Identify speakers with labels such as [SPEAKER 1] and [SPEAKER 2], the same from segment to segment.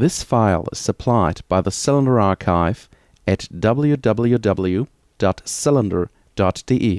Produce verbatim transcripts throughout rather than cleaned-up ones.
[SPEAKER 1] This file is supplied by the Cylinder Archive at w w w dot cylinder dot d e.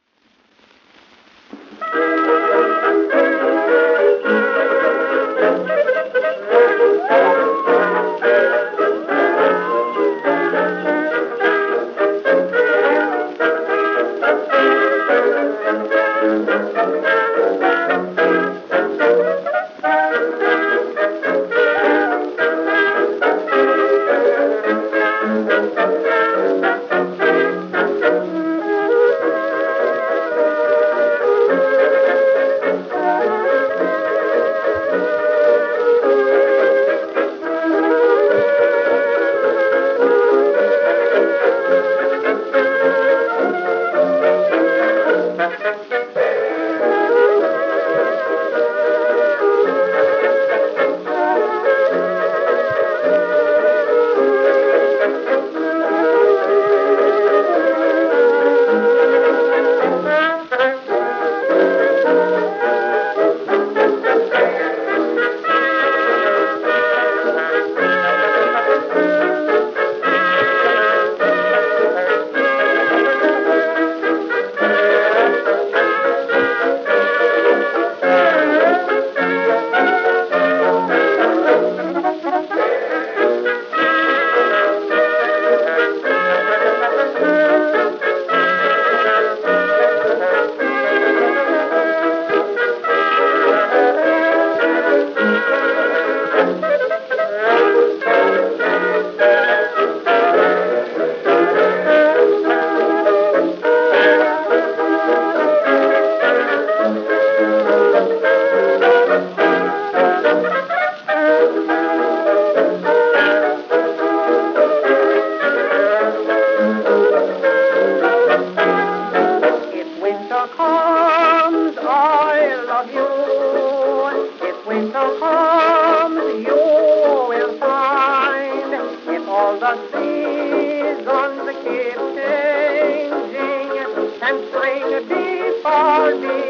[SPEAKER 2] Comes, I love you. If winter comes, you will find. If all the seasons keep changing, and spring be far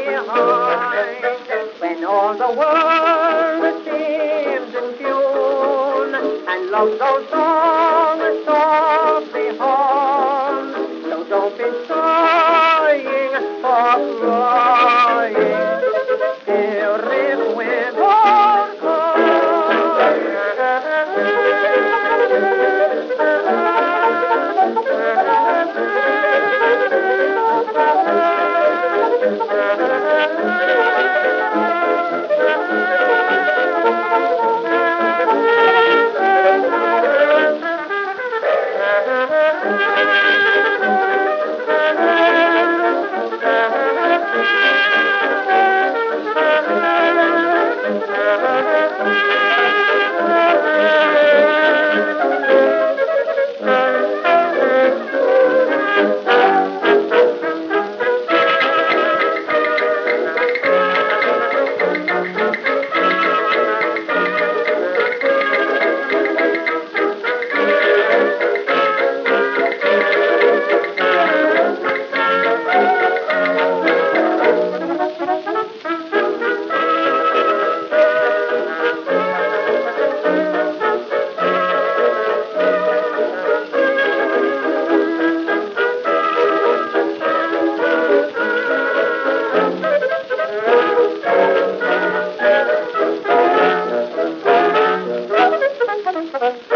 [SPEAKER 2] behind. When all the world seems in tune, and love those songs softly hum, so don't be sighing for crying, dear, if winter Thank you.